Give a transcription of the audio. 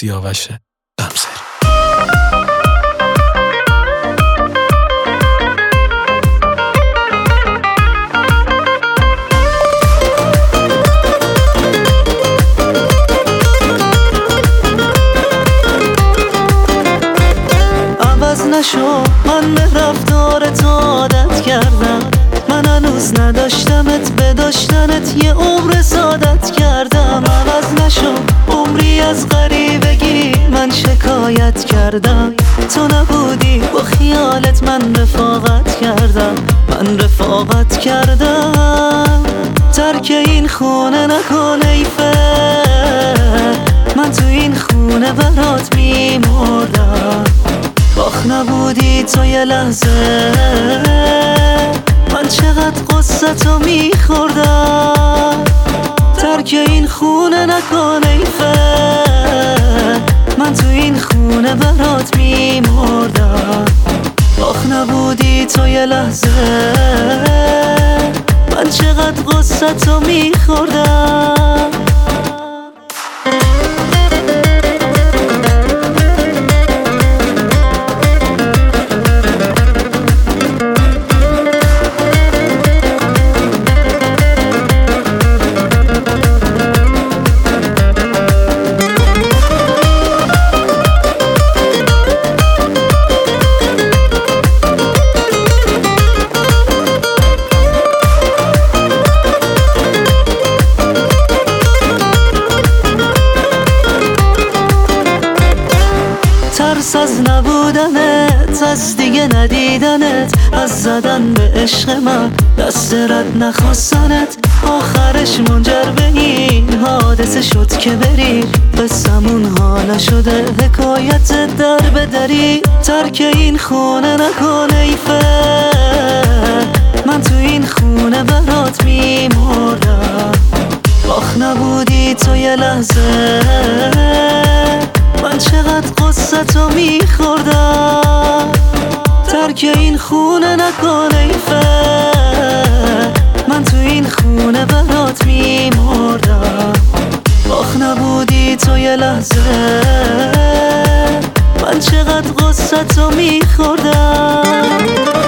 سیاوش غمسری. نشو من به رفتار تو عادت کردم، من هنوز نداشتمت، به داشتنت یه عمر سعادت کردم. عوض نشو عمری از غریبگی من شکایت کردم، تو نبودی با خیالت من رفاقت کردم، من رفاقت کردم. ترک این خونه نکن ایفه، من تو این خونه برات میمردم. باخ نبودی تو یه لحظه، من چقدر قصه تو میخوردم. ترک این خونه نکن ایفه، من تو این خونه برات میمردم. باخ نبودی تو یه لحظه، من چقدر قصه تو میخوردم. ترس از نبودنت، از دیگه ندیدنت، از زدن به عشق من، دست رد نخواستنت، آخرش منجر به این حادثه شد که بری. قصمون ها نشده حکایت در به دری. ترک این خونه نکن ایفه، من تو این خونه برات میمردم. باخ نبودی تو یه لحظه، من چقدر قصه تو میخوردم. ترک این خونه نکن ایفه، من تو این خونه برات میمردم. باخ نبودی تو یه لحظه، من چقدر قصه تو میخوردم.